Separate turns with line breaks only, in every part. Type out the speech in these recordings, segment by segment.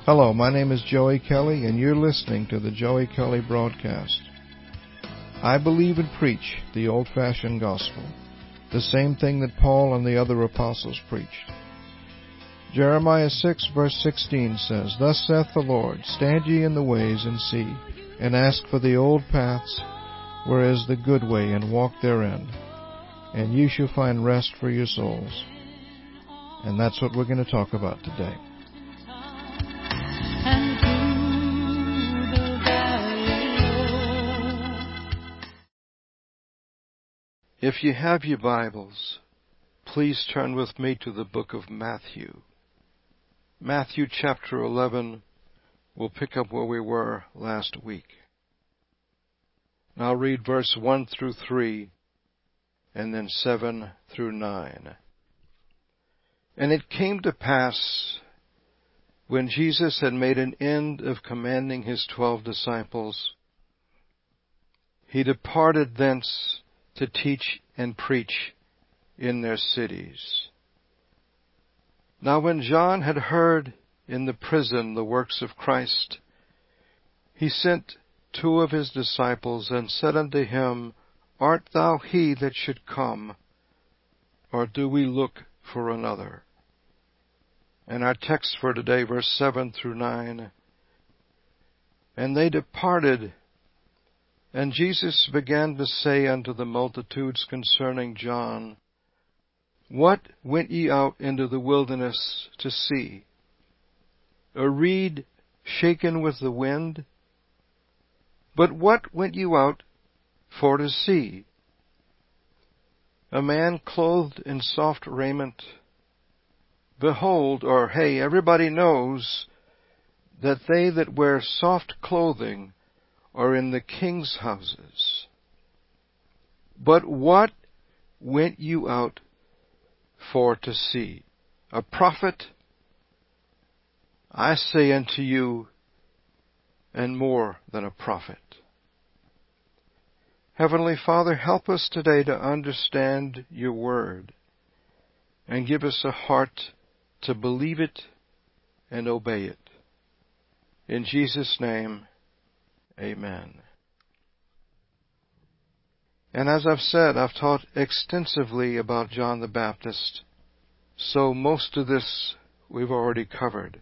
Hello, my name is Joey Kelly, and you're listening to the Joey Kelly Broadcast. I believe and preach the old-fashioned gospel, the same thing that Paul and the other apostles preached. Jeremiah 6, verse 16 says, Thus saith the Lord, Stand ye in the ways and see, and ask for the old paths, where is the good way, and walk therein, and ye shall find rest for your souls. And that's what we're going to talk about today. If you have your Bibles, please turn with me to the book of Matthew. Matthew chapter 11, we'll pick up where we were last week. And I'll read verse 1 through 3, and then 7 through 9. And it came to pass, when Jesus had made an end of commanding his 12 disciples, he departed thence to teach and preach in their cities. Now when John had heard in the prison the works of Christ, he sent 2 of his disciples, and said unto him, Art thou he that should come, or do we look for another? And our text for today, verse 7 through 9. And they departed, and Jesus began to say unto the multitudes concerning John, What went ye out into the wilderness to see? A reed shaken with the wind? But what went you out for to see? A man clothed in soft raiment? Behold, or hey, everybody knows that they that wear soft clothing are in the king's houses. But what went you out for to see? A prophet? I say unto you, and more than a prophet. Heavenly Father, help us today to understand your word, and give us a heart to believe it and obey it. In Jesus' name, amen. And as I've said, I've taught extensively about John the Baptist, so most of this we've already covered.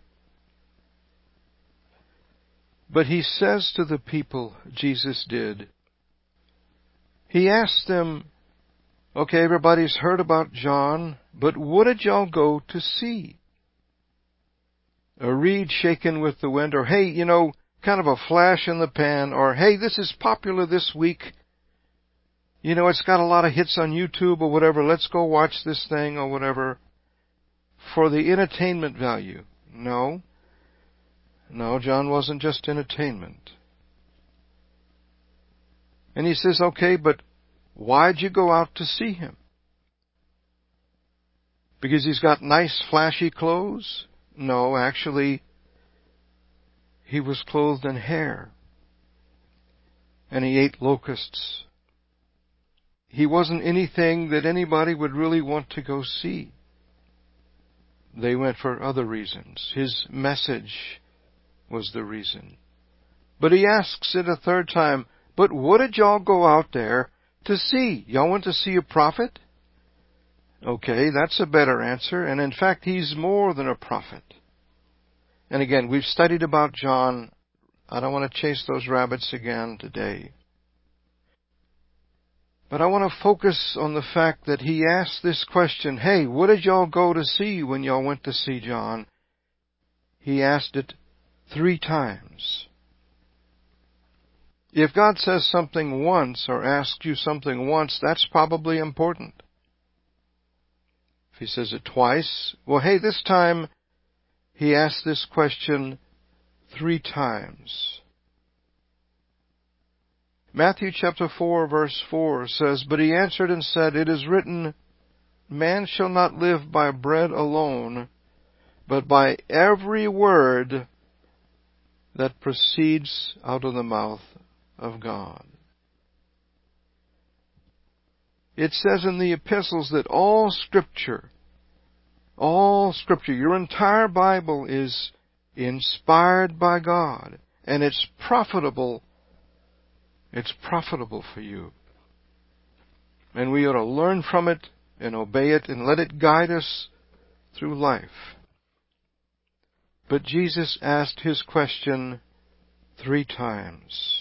But he says to the people, Jesus did, he asked them, okay, everybody's heard about John, but what did y'all go to see? A reed shaken with the wind, or hey, kind of a flash in the pan, or hey, this is popular this week. It's got a lot of hits on YouTube or whatever. Let's go watch this thing or whatever for the entertainment value. No, John wasn't just entertainment. And he says, okay, but why'd you go out to see him? Because he's got nice flashy clothes? No, actually, he was clothed in hair, and he ate locusts. He wasn't anything that anybody would really want to go see. They went for other reasons. His message was the reason. But he asks it a third time, but what did y'all go out there to see? Y'all went to see a prophet? Okay, that's a better answer, and in fact, he's more than a prophet. And again, we've studied about John. I don't want to chase those rabbits again today. But I want to focus on the fact that he asked this question, hey, what did y'all go to see when y'all went to see John? He asked it 3 times. If God says something once or asks you something once, that's probably important. If he says it twice, well, hey, this time he asked this question 3 times. Matthew chapter 4, verse 4 says, But he answered and said, It is written, Man shall not live by bread alone, but by every word that proceeds out of the mouth of God. It says in the epistles that all Scripture, your entire Bible is inspired by God, and it's profitable. It's profitable for you. And we ought to learn from it and obey it and let it guide us through life. But Jesus asked His question 3 times.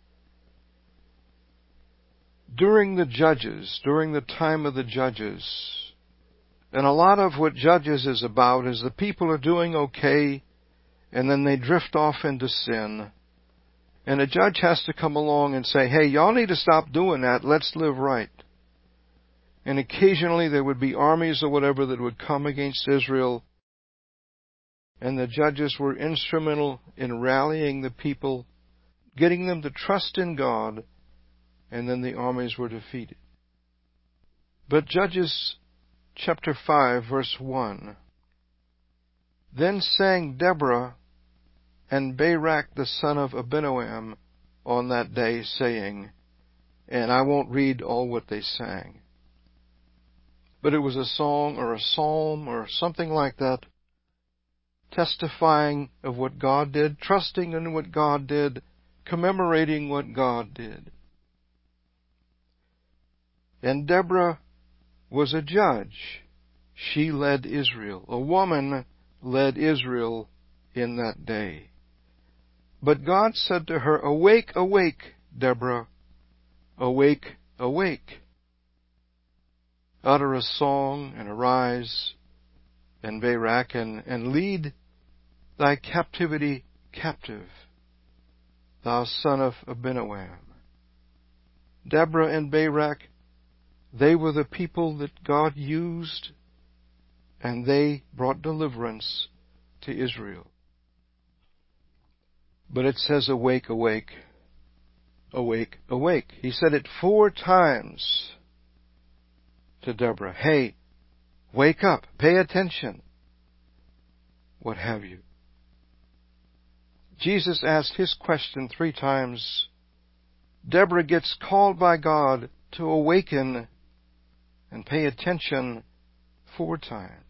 During the time of the Judges, and a lot of what Judges is about is the people are doing okay, and then they drift off into sin. And a judge has to come along and say, hey, y'all need to stop doing that. Let's live right. And occasionally there would be armies or whatever that would come against Israel. And the judges were instrumental in rallying the people, getting them to trust in God, and then the armies were defeated. But Judges chapter 5, verse 1. Then sang Deborah and Barak the son of Abinoam on that day, saying, and I won't read all what they sang, but it was a song or a psalm or something like that, testifying of what God did, trusting in what God did, commemorating what God did. And Deborah was a judge. She led Israel. A woman led Israel in that day. But God said to her, awake, awake, Deborah, awake, awake. Utter a song and arise, and Barak, and lead thy captivity captive, thou son of Abinoam. Deborah and Barak, they were the people that God used, and they brought deliverance to Israel. But it says, awake, awake, awake, awake. He said it 4 times to Deborah. Hey, wake up, pay attention, what have you. Jesus asked His question 3 times. Deborah gets called by God to awaken and pay attention 4 times.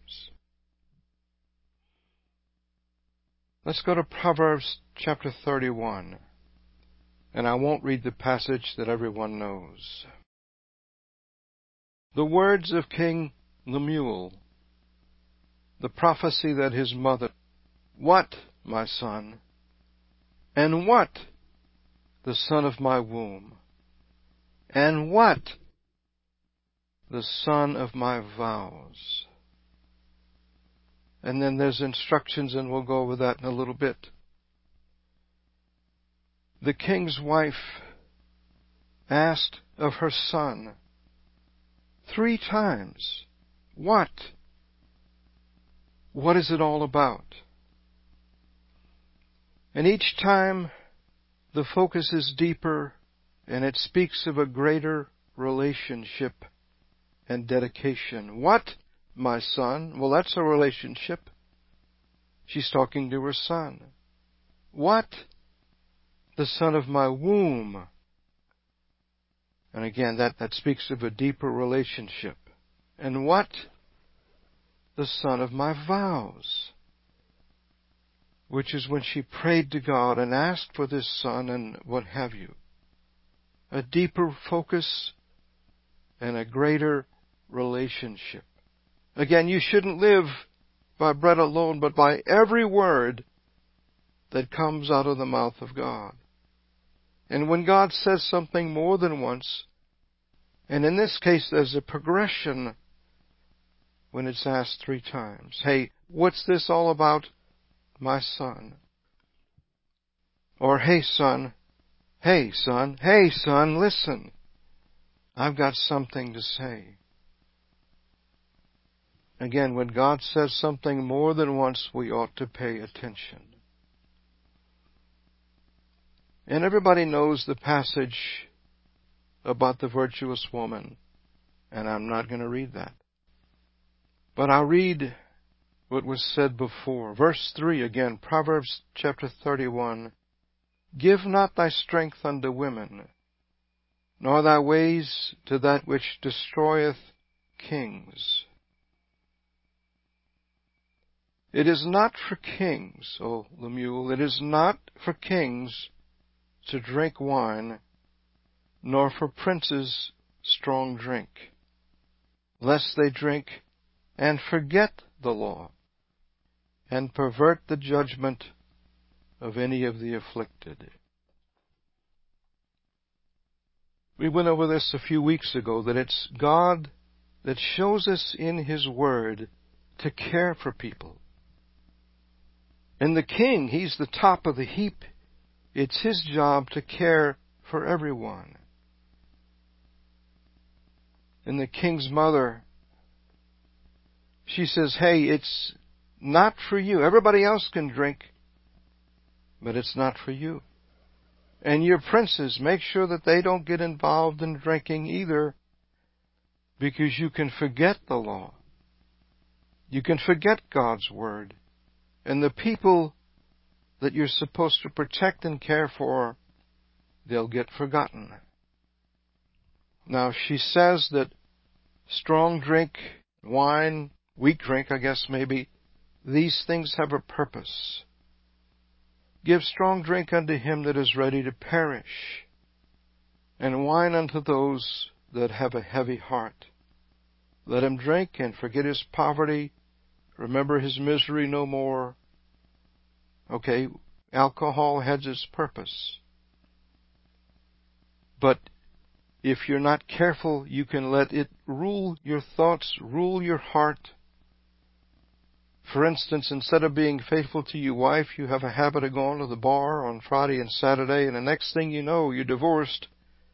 Let's go to Proverbs chapter 31. And I won't read the passage that everyone knows. The words of King Lemuel, the prophecy that his mother, what, my son, and what, the son of my womb, and what, the son of my vows. And then there's instructions, and we'll go over that in a little bit. The king's wife asked of her son 3 times, what? What is it all about? And each time the focus is deeper, and it speaks of a greater relationship and dedication. What, my son? Well, that's a relationship. She's talking to her son. What? The son of my womb. And again, that speaks of a deeper relationship. And what? The son of my vows. Which is when she prayed to God and asked for this son and what have you. A deeper focus and a greater relationship. Again, you shouldn't live by bread alone, but by every word that comes out of the mouth of God. And when God says something more than once, and in this case there's a progression when it's asked 3 times. Hey, what's this all about, my son? Or, hey son, listen. I've got something to say. Again, when God says something more than once, we ought to pay attention. And everybody knows the passage about the virtuous woman, and I'm not going to read that. But I'll read what was said before. Verse 3 again, Proverbs chapter 31. Give not thy strength unto women, nor thy ways to that which destroyeth kings. It is not for kings, O Lemuel, it is not for kings to drink wine, nor for princes strong drink, lest they drink and forget the law, and pervert the judgment of any of the afflicted. We went over this a few weeks ago, that it's God that shows us in His Word to care for people. And the king, he's the top of the heap. It's his job to care for everyone. And the king's mother, she says, hey, it's not for you. Everybody else can drink, but it's not for you. And your princes, make sure that they don't get involved in drinking either, because you can forget the law. You can forget God's Word. And the people that you're supposed to protect and care for, they'll get forgotten. Now, she says that strong drink, wine, weak drink, I guess maybe, these things have a purpose. Give strong drink unto him that is ready to perish, and wine unto those that have a heavy heart. Let him drink and forget his poverty, remember his misery no more. Okay, alcohol has its purpose. But if you're not careful, you can let it rule your thoughts, rule your heart. For instance, instead of being faithful to your wife, you have a habit of going to the bar on Friday and Saturday, and the next thing you know, you're divorced.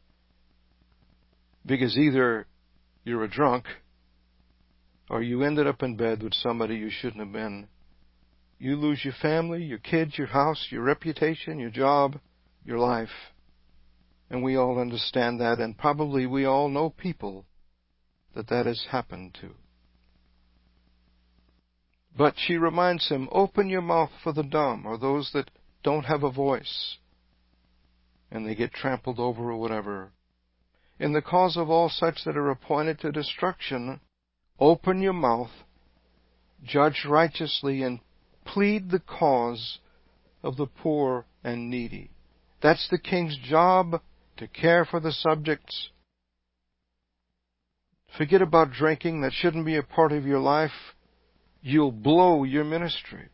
Because either you're a drunk, or you ended up in bed with somebody you shouldn't have been. You lose your family, your kids, your house, your reputation, your job, your life. And we all understand that, and probably we all know people that has happened to. But she reminds him, open your mouth for the dumb, or those that don't have a voice, and they get trampled over or whatever. In the cause of all such that are appointed to destruction, open your mouth, judge righteously, and plead the cause of the poor and needy. That's the king's job, to care for the subjects. Forget about drinking. That shouldn't be a part of your life. You'll blow your ministry.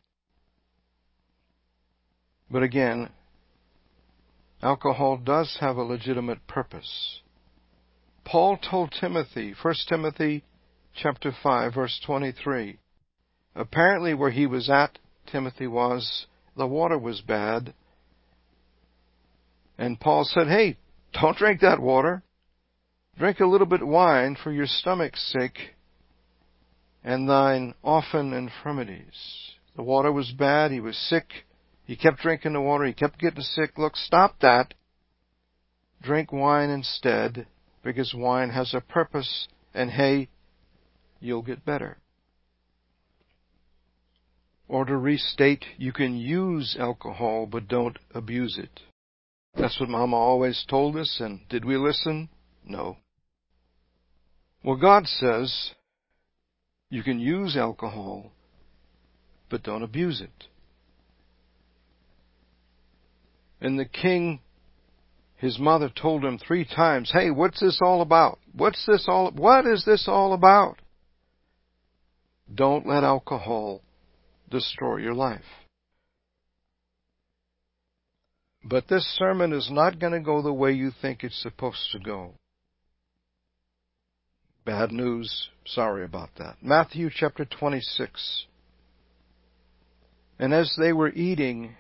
But again, alcohol does have a legitimate purpose. Paul told Timothy, 1 Timothy chapter 5, verse 23, apparently where he was at, Timothy was, the water was bad. And Paul said, hey, don't drink that water. Drink a little bit of wine for your stomach's sake and thine often infirmities. The water was bad. He was sick. He kept drinking the water. He kept getting sick. Look, stop that. Drink wine instead, because wine has a purpose, and hey, you'll get better. Or to restate, you can use alcohol, but don't abuse it. That's what Mama always told us, and did we listen? No. Well, God says you can use alcohol, but don't abuse it. And the king, his mother told him 3 times, hey, what's this all about? What is this all about? Don't let alcohol destroy your life. But this sermon is not going to go the way you think it's supposed to go. Bad news. Sorry about that. Matthew chapter 26. And as they were eating,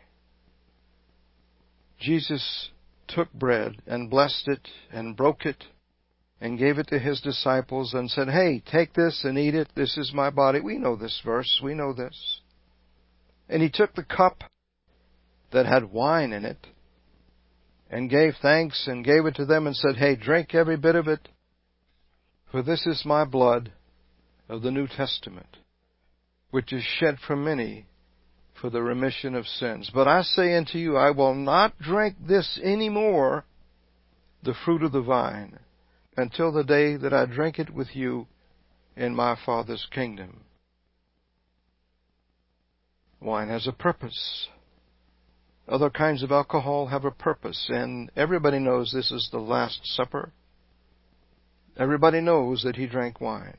Jesus took bread and blessed it and broke it and gave it to his disciples and said, hey, take this and eat it. This is my body. We know this verse. We know this. And he took the cup that had wine in it and gave thanks and gave it to them and said, hey, drink every bit of it, for this is my blood of the New Testament, which is shed for many for the remission of sins. But I say unto you, I will not drink this any more, the fruit of the vine, until the day that I drink it with you in my Father's kingdom. Wine has a purpose. Other kinds of alcohol have a purpose, and everybody knows this is the Last Supper. Everybody knows that he drank wine.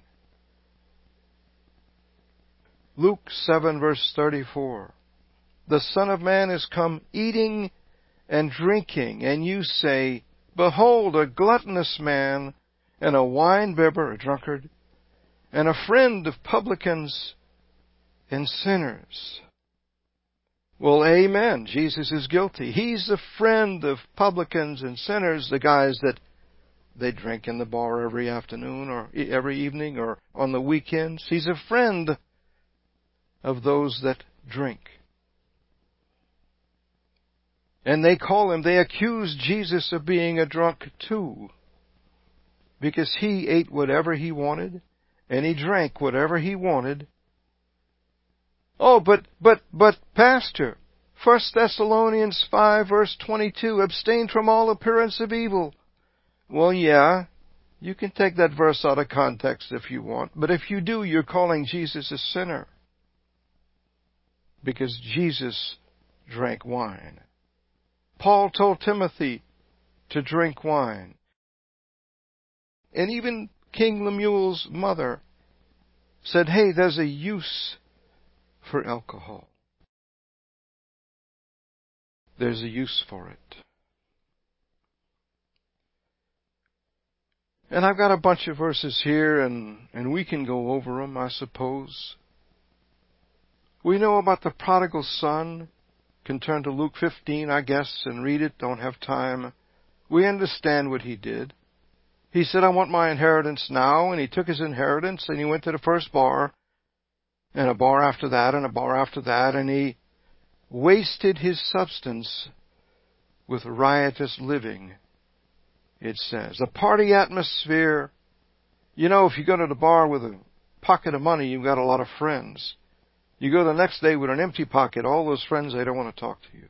Luke 7, verse 34. The Son of Man is come eating and drinking, and you say, Behold, a gluttonous man, and a wine-bibber, a drunkard, and a friend of publicans and sinners. Well, amen. Jesus is guilty. He's a friend of publicans and sinners, the guys that they drink in the bar every afternoon or every evening or on the weekends. He's a friend of those that drink. And they accuse Jesus of being a drunk too, because he ate whatever he wanted and he drank whatever he wanted. Oh, but, Pastor, 1 Thessalonians 5, verse 22, abstain from all appearance of evil. Well, yeah, you can take that verse out of context if you want, but if you do, you're calling Jesus a sinner, because Jesus drank wine. Paul told Timothy to drink wine. And even King Lemuel's mother said, hey, there's a use for alcohol. There's a use for it. And I've got a bunch of verses here, and we can go over them, I suppose. We know about the prodigal son. Can turn to Luke 15, I guess, and read it. Don't have time. We understand what he did. He said, I want my inheritance now, and he took his inheritance, and he went to the first bar, and a bar after that, and a bar after that, and he wasted his substance with riotous living, it says. A party atmosphere. You know, if you go to the bar with a pocket of money, you've got a lot of friends. You go the next day with an empty pocket, all those friends, they don't want to talk to you.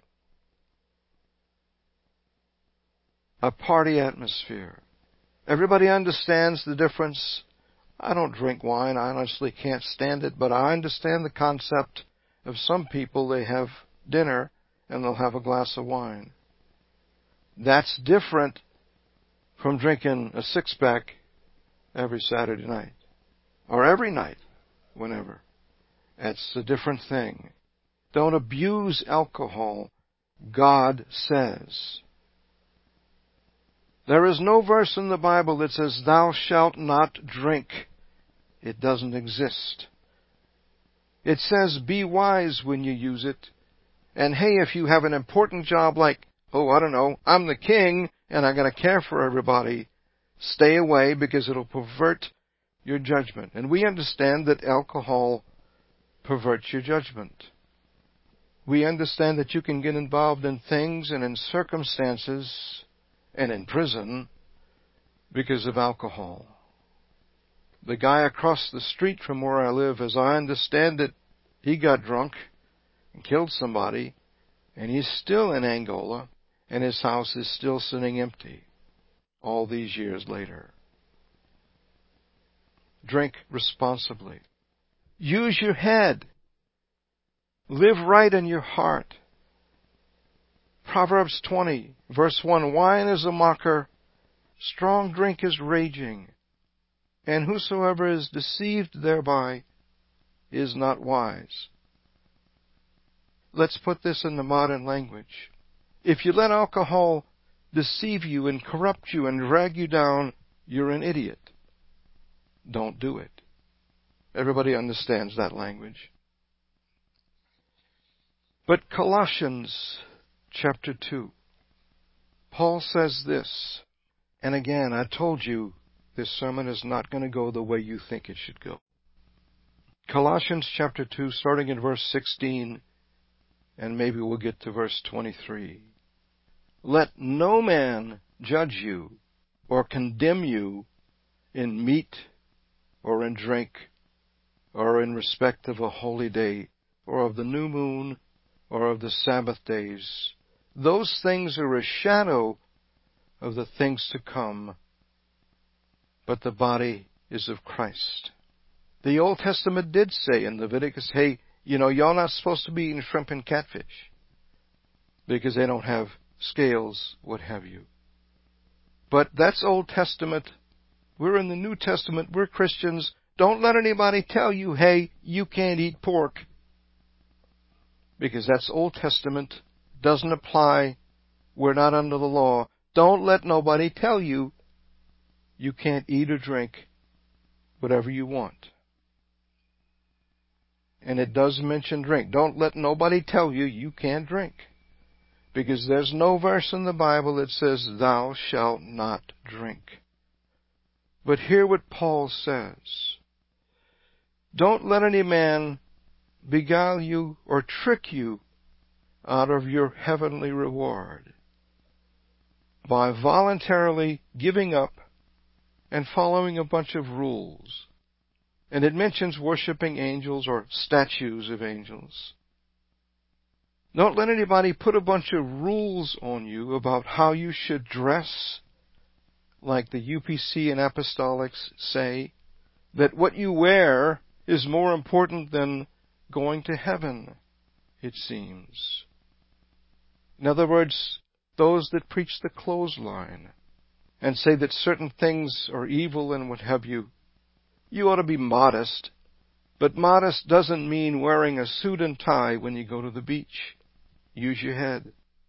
A party atmosphere. Everybody understands the difference. I don't drink wine. I honestly can't stand it, but I understand the concept of some people. They have dinner and they'll have a glass of wine. That's different from drinking a six-pack every Saturday night or every night, whenever. That's a different thing. Don't abuse alcohol, God says. There is no verse in the Bible that says, thou shalt not drink. It doesn't exist. It says, be wise when you use it. And hey, if you have an important job like, I'm the king and I got to care for everybody, stay away because it'll pervert your judgment. And we understand that alcohol perverts your judgment. We understand that you can get involved in things and in circumstances and in prison because of alcohol. The guy across the street from where I live, as I understand it, he got drunk and killed somebody, and he's still in Angola, and his house is still sitting empty all these years later. Drink responsibly. Use your head. Live right in your heart. Proverbs 20, verse 1, wine is a mocker, strong drink is raging, and whosoever is deceived thereby is not wise. Let's put this in the modern language. If you let alcohol deceive you and corrupt you and drag you down, you're an idiot. Don't do it. Everybody understands that language. But Colossians chapter 2, Paul says this, and again, I told you this sermon is not going to go the way you think it should go. Colossians chapter 2, starting in verse 16, and maybe we'll get to verse 23. Let no man judge you or condemn you in meat or in drink or in respect of a holy day or of the new moon or of the Sabbath days. Those things are a shadow of the things to come, but the body is of Christ. The Old Testament did say in Leviticus, hey, Y'all not supposed to be eating shrimp and catfish because they don't have scales, what have you. But that's Old Testament. We're in the New Testament. We're Christians. Don't let anybody tell you, hey, you can't eat pork. Because that's Old Testament. Doesn't apply. We're not under the law. Don't let nobody tell you you can't eat or drink whatever you want. And it does mention drink. Don't let nobody tell you you can't drink. Because there's no verse in the Bible that says, thou shalt not drink. But hear what Paul says. Don't let any man beguile you or trick you out of your heavenly reward by voluntarily giving up and following a bunch of rules. And it mentions worshiping angels or statues of angels. Don't let anybody put a bunch of rules on you about how you should dress, like the UPC and apostolics say, that what you wear is more important than going to heaven, it seems. In other words, those that preach the clothesline and say that certain things are evil and what have you, you ought to be modest. But modest doesn't mean wearing a suit and tie when you go to the beach. Use your head.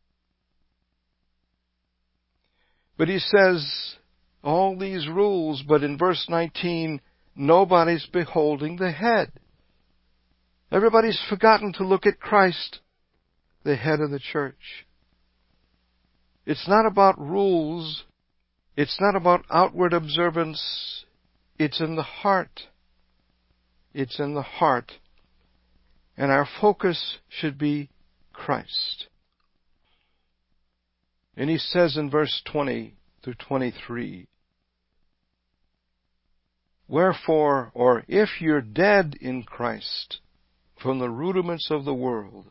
But he says all these rules, but in verse 19, nobody's beholding the head. Everybody's forgotten to look at Christ, the head of the church. It's not about rules. It's not about outward observance. It's in the heart. It's in the heart. And our focus should be Christ. And he says in verse 20 through 23, wherefore, or if you're dead in Christ from the rudiments of the world,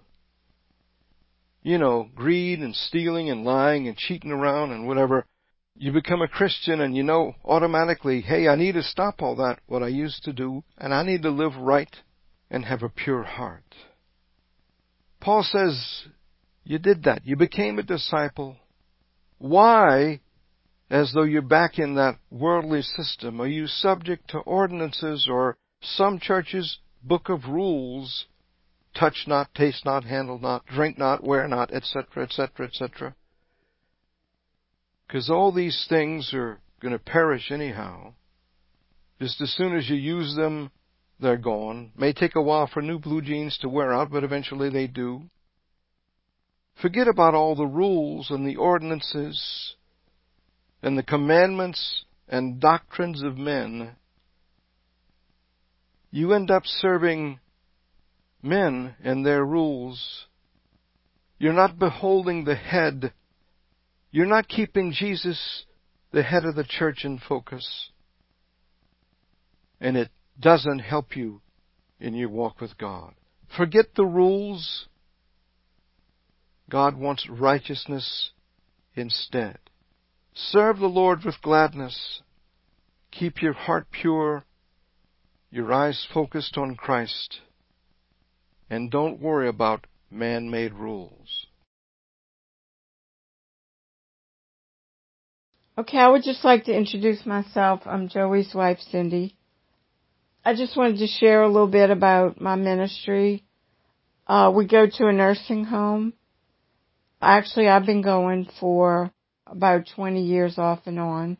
greed and stealing and lying and cheating around and whatever, you become a Christian and automatically, hey, I need to stop all that, what I used to do, and I need to live right and have a pure heart. Paul says, you did that. You became a disciple. Why, as though you're back in that worldly system, are you subject to ordinances or some churches' book of rules? Touch not, taste not, handle not, drink not, wear not, etc., etc., etc. Because all these things are going to perish anyhow. Just as soon as you use them, they're gone. May take a while for new blue jeans to wear out, but eventually they do. Forget about all the rules and the ordinances and the commandments and doctrines of men. You end up serving men and their rules. You're not beholding the head. You're not keeping Jesus, the head of the church, in focus. And it doesn't help you in your walk with God. Forget the rules. God wants righteousness instead. Serve the Lord with gladness. Keep your heart pure, your eyes focused on Christ, and don't worry about man-made rules.
Okay, I would just like to introduce myself. I'm Joey's wife, Cindy. I just wanted to share a little bit about my ministry. We go to a nursing home. Actually, I've been going for about 20 years off and on.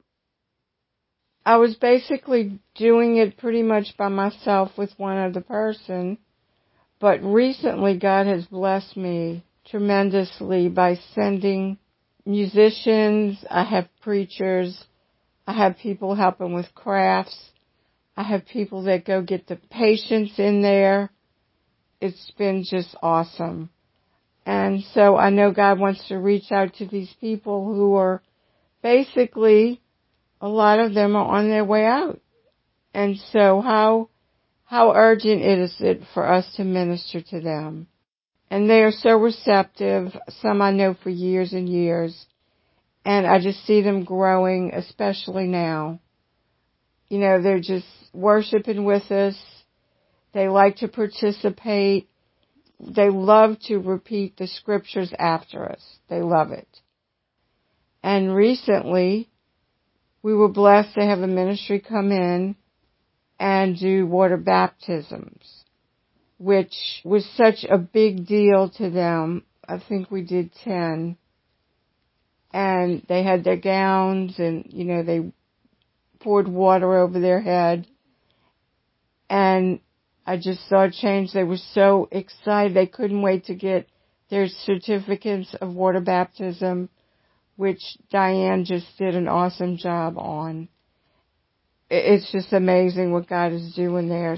I was basically doing it pretty much by myself with one other person, but recently God has blessed me tremendously by sending musicians. I have preachers. I have people helping with crafts. I have people that go get the patients in there. It's been just awesome. And so I know God wants to reach out to these people who are basically, a lot of them are on their way out. And so how urgent is it for us to minister to them? And they are so receptive. Some I know for years and years. And I just see them growing, especially now. They're just worshiping with us. They like to participate. They love to repeat the scriptures after us. They love it. And recently, we were blessed to have a ministry come in and do water baptisms, which was such a big deal to them. I think we did 10. And they had their gowns and, they poured water over their head. And I just saw a change. They were so excited. They couldn't wait to get their certificates of water baptism, which Diane just did an awesome job on. It's just amazing what God is doing there.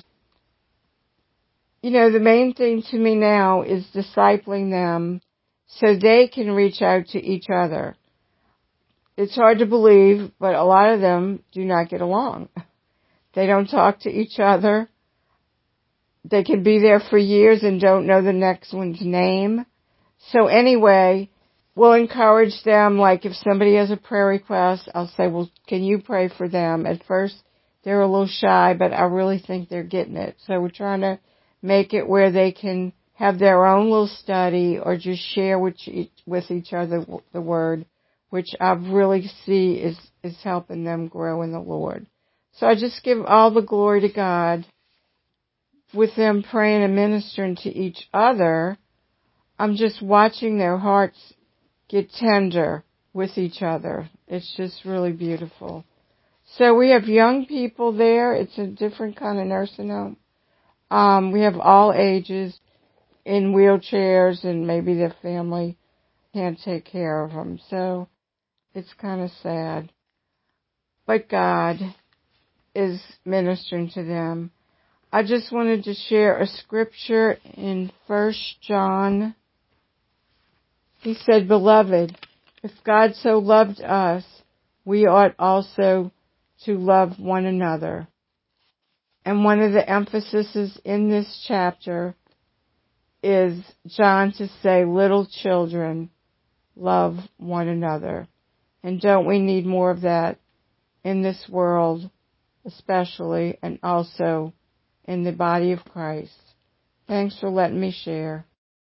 The main thing to me now is discipling them so they can reach out to each other. It's hard to believe, but a lot of them do not get along. They don't talk to each other. They can be there for years and don't know the next one's name. So anyway, we'll encourage them, like if somebody has a prayer request, I'll say, well, can you pray for them? At first, they're a little shy, but I really think they're getting it. So we're trying to make it where they can have their own little study or just share with each other the word, which I really see is helping them grow in the Lord. So I just give all the glory to God. With them praying and ministering to each other, I'm just watching their hearts get tender with each other. It's just really beautiful. So we have young people there. It's a different kind of nursing home. We have all ages in wheelchairs, and maybe their family can't take care of them. So it's kind of sad. But God is ministering to them. I just wanted to share a scripture in 1 John. He said, "Beloved, if God so loved us, we ought also to love one another." And one of the emphases in this chapter is John to say, little children, love one another. And don't we need more of that in this world, especially, and also in the body of Christ? Thanks for letting me share.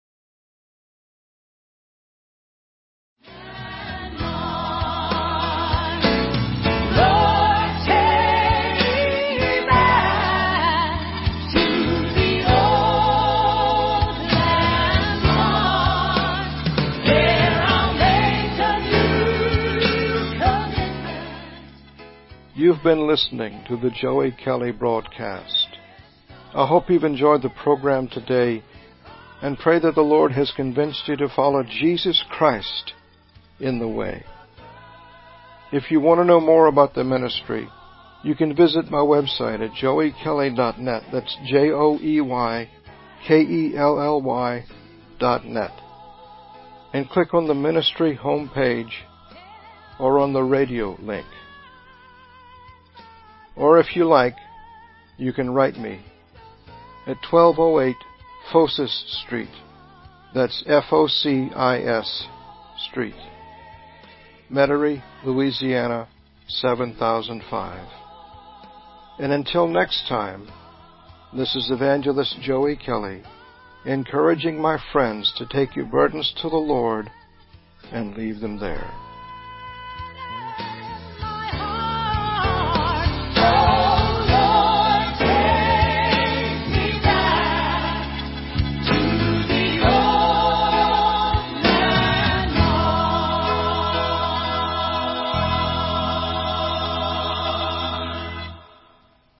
You've been listening to the Joey Kelly broadcast. I hope you've enjoyed the program today and pray that the Lord has convinced you to follow Jesus Christ in the way. If you want to know more about the ministry, you can visit my website at joeykelly.net. That's JOEYKELLY.net. And click on the ministry homepage or on the radio link. Or if you like, you can write me at 1208 Focis Street. That's Focis Street, Metairie, Louisiana, 7005. And until next time, this is Evangelist Joey Kelly, encouraging my friends to take your burdens to the Lord and leave them there.